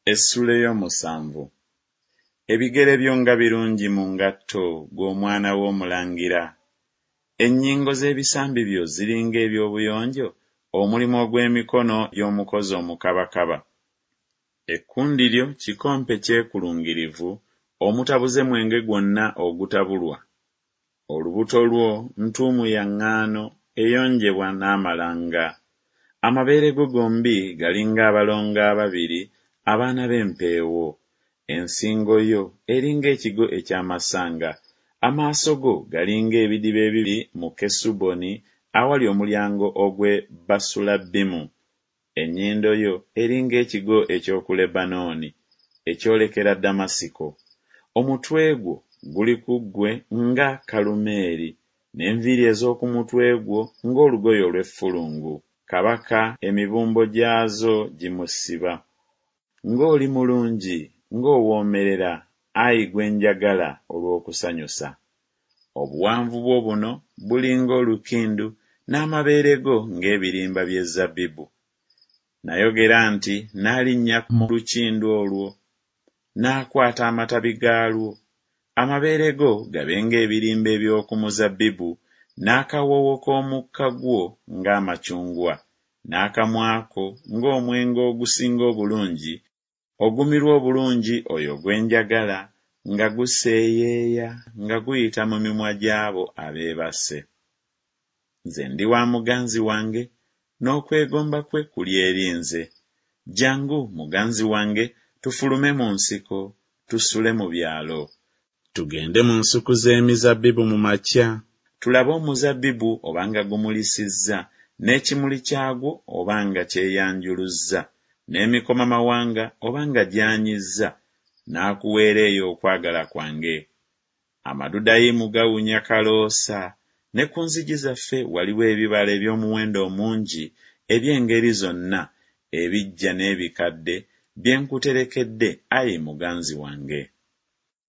Essula ey'omusanvu. Ebigere byo nga birungi mu ngatto gw'omwana w'omulangira. Ennyingo z'ebisambi byo ziringa eby'obuyonjo, omulimu ogw'emikono gy'omukozi omukabakaba. Ekkundi lyo kikompe kyekulungirivu, omutabuze mwenge gwonna ogutabulwa. Olubuto lwo ntuumu ya ŋŋaano eyonjebwa n'amalanga. Amabeere go gombi galinga abalongo ababiri abaana b'empeewo. Ensingo yo eringa ekigo eky'amasanga. Amaaso go galinga ebidiba ebiri mu Kesuboni awali omulyango ogw'e Basulabbimu. Ennyindo yo eringa ekigo eky'oku Lebanooni ekyolekera Damasiko. Omutwe gwo guli ku ggwe nga Kalumeeri, n'enviiri ez'oku mutwe gwo ng'olugoye olw'effulungu. Kabaka emibumbo gyazo gimusiba. Ng'oli mulungi, ng'owoomerera, ayi gwe njagala olw'okusanyusa. Obuwanvu bwo buno bulinga olukindu, n'amabeere go ng'ebirimba by'ezabbibu. Nayogera nti n'alinnya mu lukindu olwo, n'akwata amatabi gaalwo. Amabeere go gabe ng'ebirimba eby'oku muzabbibu, n'akawoowo k'omukka gwo ng'amacungwa, n'akamwa ko ng'omwenge ogusinga obulungi, ogumirwa obulungi oyo gwe njagala, nga guseeyeeya nga guyita mu mimwa gy'abo abeebase. Nze ndi wa muganzi wange, n'okwegomba kwe kuli eri nze. Jjangu muganzi wange, tufulume mu nsiko, tusule mu byalo. Tugende mu nsuku z'emizabbibu mu makya, tulabe omuzabbibu obanga gumulisizza, n'ekimuli kyagwo obanga kyeyanjuluzza, n'emikomamawanga obanga gyanyizza, n'akuweera eyo okwagala kwange. Amadudayimu gawunya kaloosa, ne ku nzigi zaffe waliwo ebibala eby'omuwendo omungi eby'engeri zonna, ebijja n'ebikadde bye nkuterekedde, ayi muganzi wange.